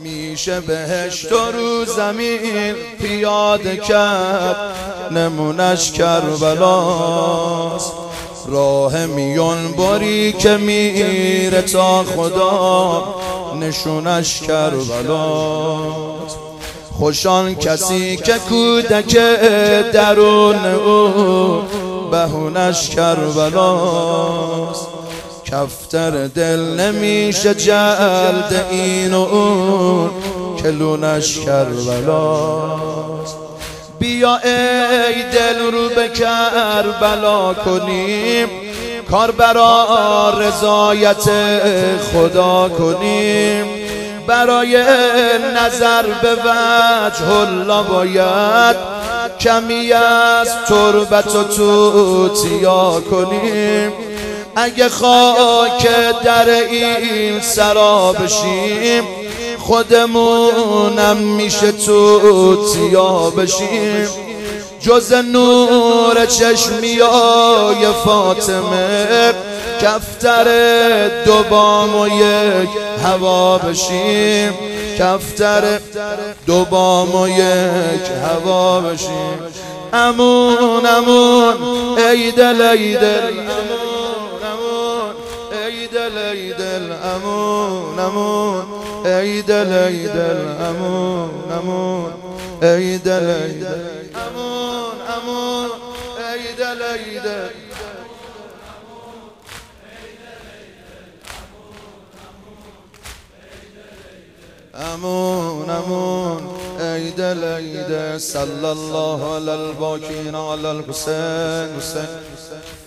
میشه بهشت رو زمین پیاده کرد، نمونش کربلاست. راه میون باری که میره تا خدا، نشونش کربلاست. خوشان کسی که کودک درون او، بهونش کربلاست. کفتر دل نمیشه جلد این و اون، کلونش کربلاست. بیا ای دل رو به کربلا کنیم، کار برا رضایت خدا کنیم. برای نظر به وجه الله باید کمی از تربت و توتیا کنیم. اگه خاک در این سرا بشیم، خودمونم میشه توتیا بشیم. جز نور چشمیای فاطمه، کفتر دو بام و یک هوا بشیم. کفتر دو بام و یک هوا بشیم. امون امون ای دل ای دل، امون ای دل ای دل، امون امون ای دل ای دل، امون امون ای دل ای دل، امون امون ای دل ای دل. امون امون ای دل ای دل. صلی الله علی الباکین علی الحسین.